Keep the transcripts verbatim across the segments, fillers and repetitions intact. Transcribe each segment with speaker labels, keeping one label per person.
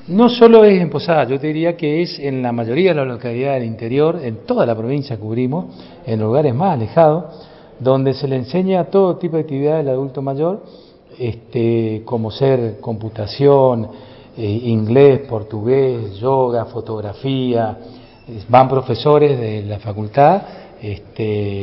Speaker 1: No solo es en Posadas, yo te diría que es en la mayoría de las localidades del interior, en toda la provincia cubrimos, en lugares más alejados, donde se le enseña todo tipo de actividades al adulto mayor, este, como ser computación, eh, inglés, portugués, yoga, fotografía, van profesores de la facultad este,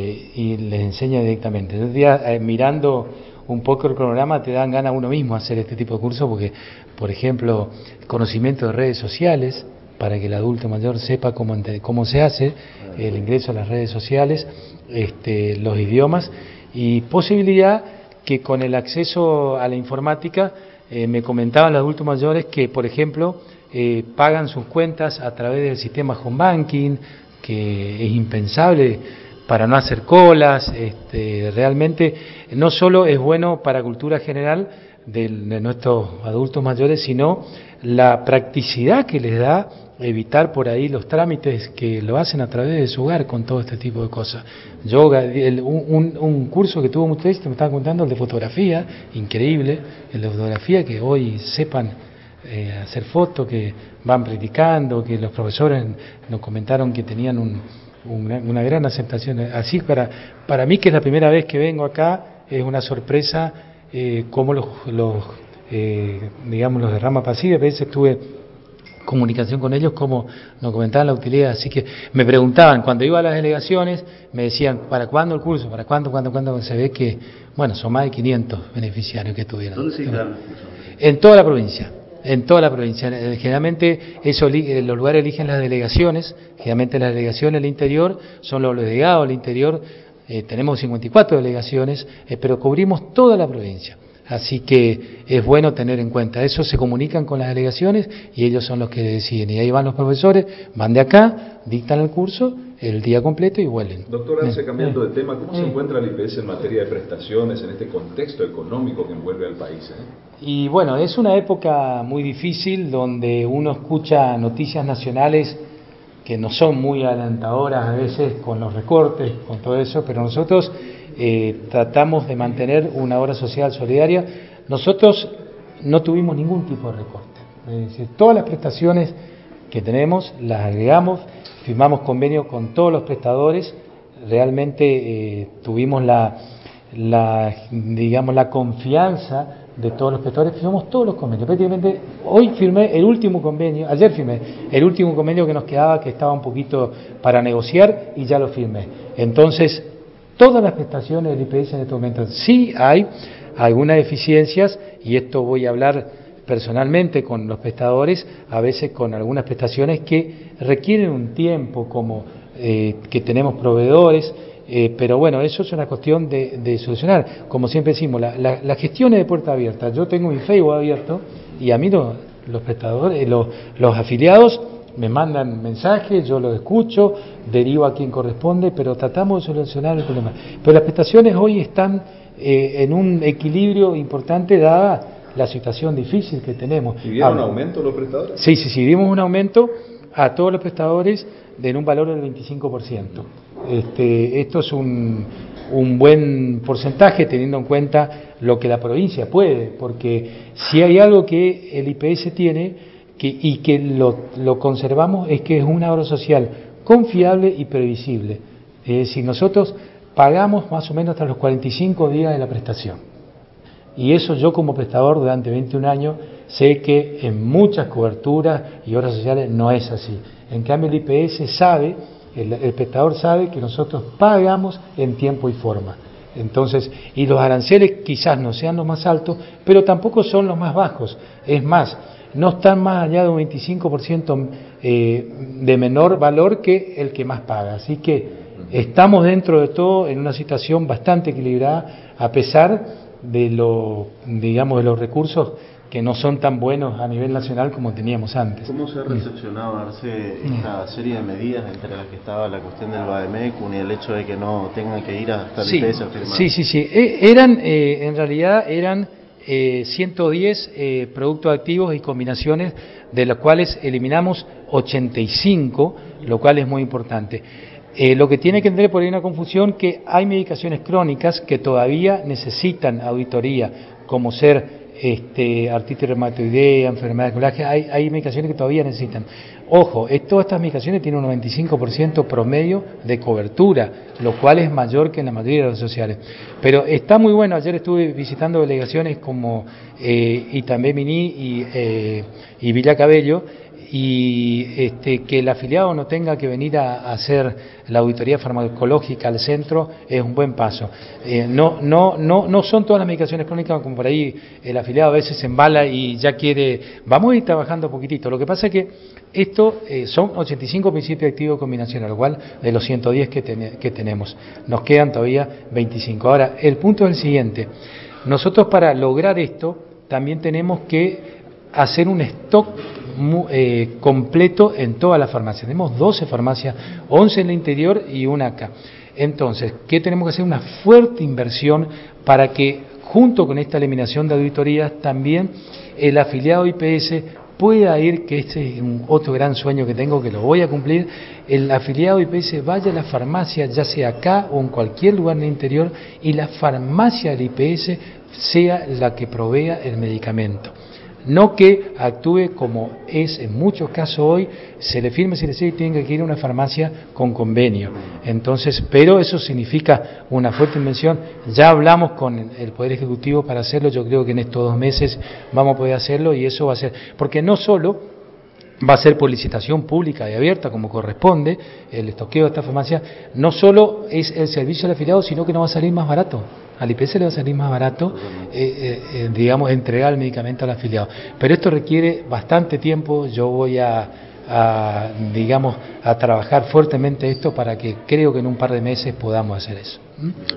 Speaker 1: y les enseña directamente. Yo diría, eh, mirando un poco el programa te dan ganas uno mismo hacer este tipo de cursos porque, por ejemplo, conocimiento de redes sociales, para que el adulto mayor sepa cómo, cómo se hace el ingreso a las redes sociales, este, los idiomas y posibilidad que con el acceso a la informática, eh, me comentaban los adultos mayores que, por ejemplo, eh, pagan sus cuentas a través del sistema home banking, que es impensable para no hacer colas, este, realmente no solo es bueno para cultura general de, de nuestros adultos mayores, sino la practicidad que les da evitar por ahí los trámites que lo hacen a través de su hogar con todo este tipo de cosas. Yoga, el, un, un curso que tuvo mucho éxito, me estaban contando, el de fotografía, increíble, el de fotografía, que hoy sepan eh, hacer fotos, que van practicando, que los profesores nos comentaron que tenían un Una, una gran aceptación. Así para, para mí, que es la primera vez que vengo acá, es una sorpresa eh, cómo los, los eh, digamos, los de rama pasiva, a veces tuve comunicación con ellos, como nos comentaban la utilidad. Así que me preguntaban, cuando iba a las delegaciones, me decían, ¿para cuándo el curso? ¿Para cuándo? ¿Cuándo? ¿Cuándo? Se ve que, bueno, son más de quinientos beneficiarios que tuvieron.
Speaker 2: ¿Dónde se instalan los cursos?
Speaker 1: En toda la provincia. En toda la provincia. Generalmente eso, los lugares eligen las delegaciones, generalmente las delegaciones del interior son los delegados del interior, eh, tenemos cincuenta y cuatro delegaciones, eh, pero cubrimos toda la provincia. Así que es bueno tener en cuenta eso, se comunican con las delegaciones y ellos son los que deciden. Y ahí van los profesores, van de acá, dictan el curso, el día completo y vuelven.
Speaker 3: Doctor Arce, eh, cambiando
Speaker 1: eh,
Speaker 3: de tema, ¿cómo eh, se encuentra el I P S en materia de prestaciones en este contexto económico que envuelve al país? Eh?
Speaker 1: Y bueno, es una época muy difícil donde uno escucha noticias nacionales que no son muy alentadoras a veces con los recortes, con todo eso, pero nosotros eh, tratamos de mantener una obra social solidaria. Nosotros no tuvimos ningún tipo de recorte, es decir, todas las prestaciones que tenemos las agregamos, firmamos convenio con todos los prestadores, realmente eh, tuvimos la, la, digamos, la confianza de todos los prestadores, firmamos todos los convenios. Prácticamente hoy firmé el último convenio, ayer firmé el último convenio que nos quedaba, que estaba un poquito para negociar, y ya lo firmé. Entonces, todas las prestaciones del I P S en este momento, sí hay algunas deficiencias, y esto voy a hablar personalmente con los prestadores, a veces con algunas prestaciones que requieren un tiempo, como eh, que tenemos proveedores. Eh, pero bueno, eso es una cuestión de, de solucionar. Como siempre decimos, la, la, la gestión es de puerta abierta. Yo tengo mi Facebook abierto y a mí no, los prestadores, los, los afiliados me mandan mensajes, yo los escucho, derivo a quien corresponde, pero tratamos de solucionar el problema. Pero las prestaciones hoy están eh, en un equilibrio importante dada la situación difícil que tenemos.
Speaker 3: ¿Y vieron un aumento los prestadores?
Speaker 1: Sí, sí, sí, vimos un aumento a todos los prestadores de en un valor del veinticinco por ciento. Este, esto es un, un buen porcentaje teniendo en cuenta lo que la provincia puede, porque si hay algo que el I P S tiene que, y que lo, lo conservamos, es que es una obra social confiable y previsible. Es decir, nosotros pagamos más o menos hasta los cuarenta y cinco días de la prestación. Y eso yo como prestador durante veintiún años sé que en muchas coberturas y obras sociales no es así. En cambio el I P S sabe, el, el prestador sabe que nosotros pagamos en tiempo y forma. Entonces, y los aranceles quizás no sean los más altos, pero tampoco son los más bajos. Es más, no están más allá de un veinticinco por ciento eh, de menor valor que el que más paga. Así que estamos dentro de todo en una situación bastante equilibrada, a pesar de lo, digamos, de los recursos que no son tan buenos a nivel nacional como teníamos antes.
Speaker 2: ¿Cómo se ha recepcionado, Arce, esta serie de medidas, entre las que estaba la cuestión del Vademecum y el hecho de que no tengan que ir hasta el
Speaker 1: sí,
Speaker 2: I P S a firmar?
Speaker 1: Sí, sí, sí. Eh, eran, eh, en realidad, eran eh, ciento diez eh, productos activos y combinaciones, de los cuales eliminamos ochenta y cinco, lo cual es muy importante. Eh, lo que tiene que entender por ahí una confusión, que hay medicaciones crónicas que todavía necesitan auditoría, como ser este, artritis reumatoidea, enfermedades de colágeno, hay, hay medicaciones que todavía necesitan. Ojo, es, todas estas medicaciones tienen un noventa y cinco por ciento promedio de cobertura, lo cual es mayor que en la mayoría de los sociales. Pero está muy bueno, ayer estuve visitando delegaciones como eh, Itambé-Miní y, eh, y Villa Cabello, y este, que el afiliado no tenga que venir a, a hacer la auditoría farmacológica al centro es un buen paso. Eh, no, no, no, no son todas las medicaciones crónicas como por ahí el afiliado a veces se embala y ya quiere, vamos a ir trabajando poquitito. Lo que pasa es que esto eh, son ochenta y cinco principios activos de combinación, al igual de los ciento diez que, ten, que tenemos. Nos quedan todavía veinticinco. Ahora, el punto es el siguiente. Nosotros para lograr esto también tenemos que hacer un stock Muy, eh, completo en todas las farmacias. Tenemos doce farmacias, once en el interior y una acá. Entonces, ¿qué tenemos que hacer? Una fuerte inversión para que, junto con esta eliminación de auditorías, también el afiliado I P S pueda ir, que este es un otro gran sueño que tengo, que lo voy a cumplir, el afiliado I P S vaya a la farmacia, ya sea acá o en cualquier lugar en el interior, y la farmacia del I P S sea la que provea el medicamento. No que actúe como es en muchos casos hoy, se le firme, se le sigue y tiene que ir a una farmacia con convenio. Entonces, pero eso significa una fuerte inversión. Ya hablamos con el Poder Ejecutivo para hacerlo, yo creo que en estos dos meses vamos a poder hacerlo y eso va a ser, porque no solo va a ser por licitación pública y abierta como corresponde, el estoqueo de esta farmacia, no solo es el servicio al afiliado, sino que nos va a salir más barato. Al I P S le va a salir más barato, eh, eh, digamos, entregar el medicamento al afiliado. Pero esto requiere bastante tiempo, yo voy a, a, digamos, a trabajar fuertemente esto para que creo que en un par de meses podamos hacer eso. ¿Mm?